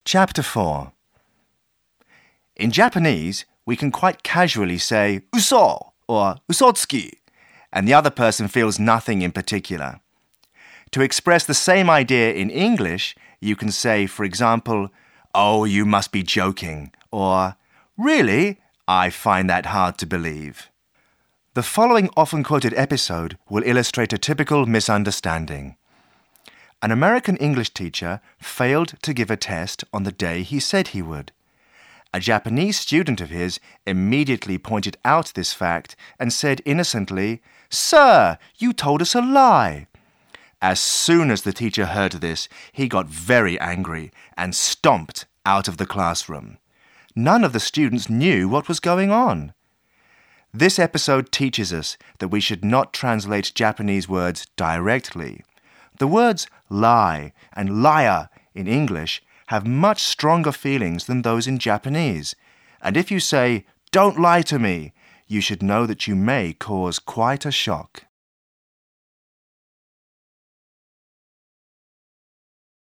Chapter 4. In Japanese, we can quite casually say "uso" or "usotsuki," and the other person feels nothing in particular. To express the same idea in English, you can say, for example, "Oh, you must be joking," or "Really? I find that hard to believe." The following often quoted episode will illustrate a typical misunderstanding. An American English teacher failed to give a test on the day he said he would. A Japanese student of his immediately pointed out this fact and said innocently, "Sir, you told us a lie." As soon as the teacher heard this, he got very angry and stomped out of the classroom. None of the students knew what was going on. This episode teaches us that we should not translate Japanese words directly. The words lie and liar in English have much stronger feelings than those in Japanese. And if you say, "Don't lie to me," you should know that you may cause quite a shock.